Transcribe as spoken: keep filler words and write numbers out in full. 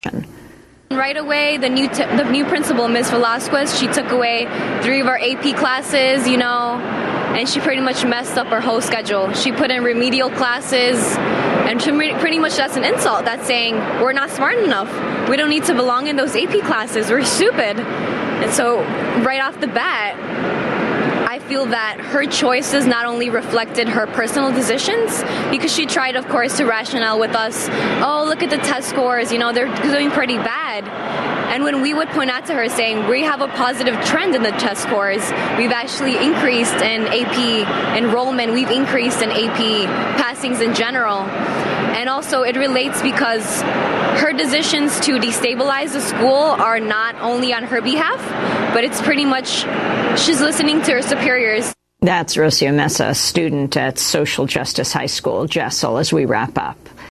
Right away, the new t- the new principal, Miz Velasquez, she took away three of our A P classes, you know, and she pretty much messed up our whole schedule. She put in remedial classes, and she, pretty much that's an insult. That's saying we're not smart enough. We don't need to belong in those A P classes. We're stupid. And so right off the bat, I feel that her choices not only reflected her personal decisions, because she tried, of course, to rationale with us, oh, look at the test scores, you know, they're doing pretty bad. And when we would point out to her saying, we have a positive trend in the test scores, we've actually increased in A P enrollment, we've increased in A P passings in general. And also it relates because her decisions to destabilize the school are not only on her behalf, but it's pretty much she's listening to her superiors. That's Rocio Mesa, student at Social Justice High School, Jessel, as we wrap up.